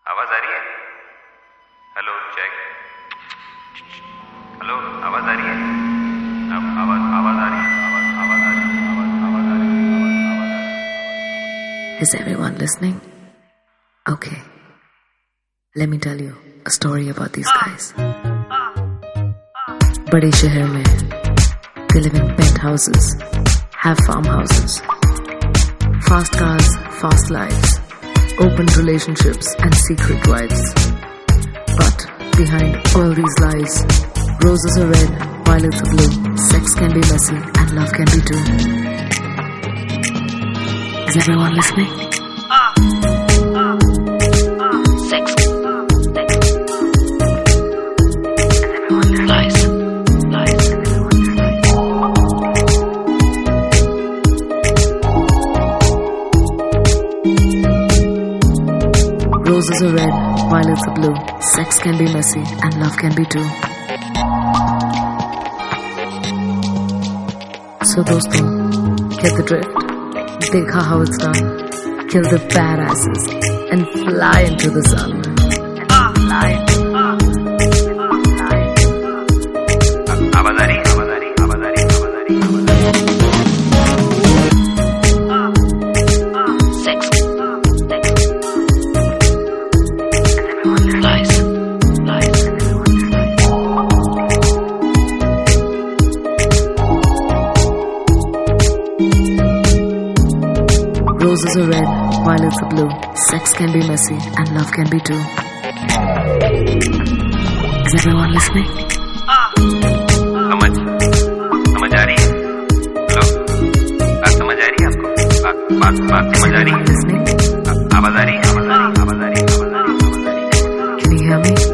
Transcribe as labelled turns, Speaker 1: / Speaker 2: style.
Speaker 1: आवाज आ रही है? Hello check. हेलो आवाज आ रही है? आवाज आ रही है? आवाज आ रही है?
Speaker 2: Is everyone listening? Okay. Let me tell you a story about these guys. बड़े शहर में they live in penthouses, have farmhouses, fast cars, fast lives, open relationships and secret wives. But behind all these lies, roses are red, violets are blue, sex can be messy and love can be too. Is everyone listening? Sex. Lies. Roses are red, violets are blue. Sex can be messy and love can be too. So दोस्तों, get the drift. Dekha how it's done. Kill the badasses and fly into the sun.
Speaker 1: आवाज आ रही है? आवाज आ रही है? आवाज आ रही है? आवाज आ रही है?
Speaker 2: Sex. Lies. Roses are red, violets are blue. Sex can be messy and love can be too. Is everyone listening?
Speaker 1: समझ आ रही है? हेलो, बात समझ आ रही है आपको? बात समझ आ रही है? आवाज आ रही है? आवाज आ रही है? आवाज आ रही है? आवाज आ रही है?
Speaker 2: Can you hear me?